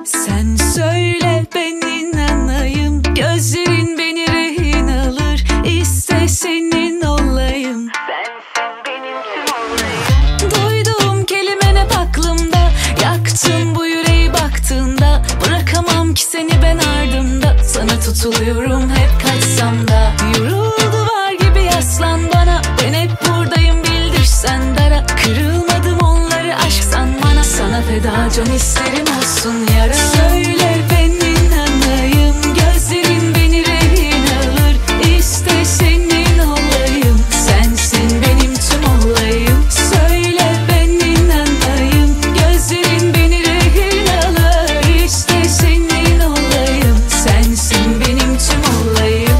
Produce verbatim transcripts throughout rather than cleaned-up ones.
Sen söyle ben inanayım, gözlerin beni rehin alır. İste senin olayım, sensin benim tüm olayım. Duyduğum kelimenin aklımda, yaktın bu yüreği baktığında. Bırakamam ki seni ben ardımda, sana tutuluyorum hep kaçsam da. Yoruldu var gibi yaslan bana, ben hep buradayım bil düşsen dara. Kırılmadım onları aşk sanmana, sana feda can isterim olsun yara. Söyle ben inanayım, gözlerin beni rehin alır. İste senin olayım, sensin benim tüm olayım. Söyle ben inanayım, gözlerin beni rehin alır. İşte senin olayım, sensin benim tüm olayım.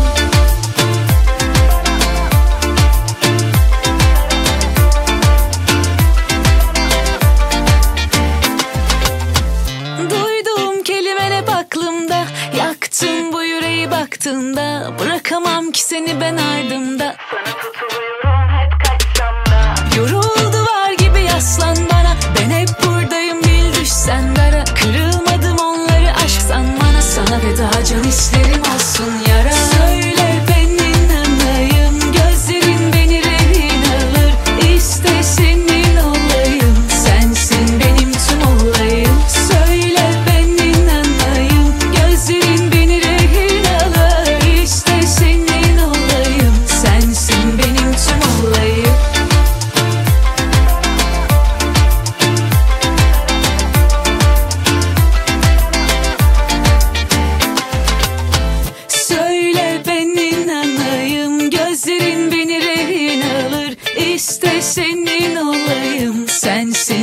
Duyduğum kelimen hep aklımda, yaktın bu yüreği baktığında. Bırakamam ki seni ben ardımda, sana tutuluyorum hep kaçsam da. Yoruldu var gibi yaslan bana, ben hep buradayım bil düşsen dara. Kırılmadım onları aşk sanmana, sana feda can isterim olsun yara. Söyle ben inanayım, gözlerin beni rehin alır. İste senin olayım, sensin benim tüm olayım. Söyle ben inanayım, gözlerin beni rehin alır. İşte senin olayım, sensin benim tüm olayım. Söyle ben inanayım, gözlerin beni rehin alır. İşte senin olayım, sensin